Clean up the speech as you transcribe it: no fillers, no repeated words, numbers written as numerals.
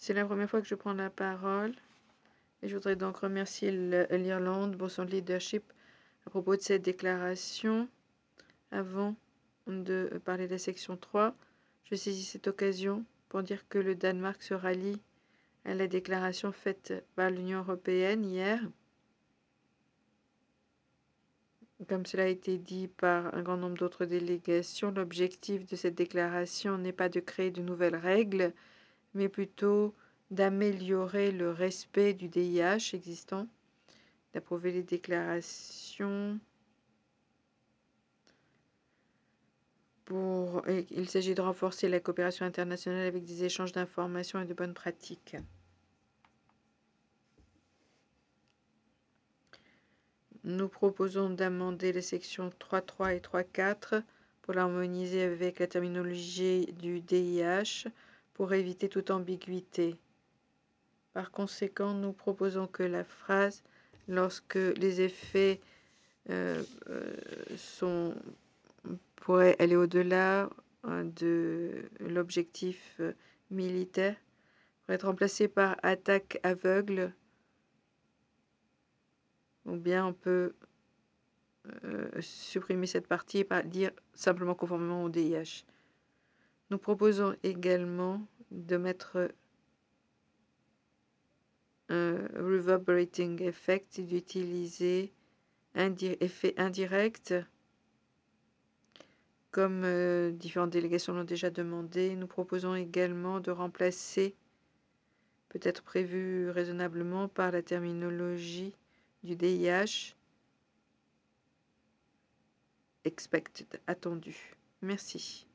C'est la première fois que je prends la parole et je voudrais donc remercier l'Irlande pour son leadership à propos de cette déclaration. Avant de parler de la section 3, je saisis cette occasion pour dire que le Danemark se rallie à la déclaration faite par l'Union européenne hier. Comme cela a été dit par un grand nombre d'autres délégations, l'objectif de cette déclaration n'est pas de créer de nouvelles règles, mais plutôt d'améliorer le respect du DIH existant, d'approuver les déclarations. Il s'agit de renforcer la coopération internationale avec des échanges d'informations et de bonnes pratiques. Nous proposons d'amender les sections 3.3 et 3.4 pour l'harmoniser avec la terminologie du DIH pour éviter toute ambiguïté. Par conséquent, nous proposons que la phrase « lorsque les effets pourraient aller au-delà de l'objectif militaire » pourrait être remplacée par « attaque aveugle » ou bien on peut supprimer cette partie et dire simplement conformément au DIH. Nous proposons également de mettre un reverberating effect et d'utiliser effet indirect comme différentes délégations l'ont déjà demandé. Nous proposons également de remplacer, peut-être prévu raisonnablement, par la terminologie du DIH expected, attendu. Merci.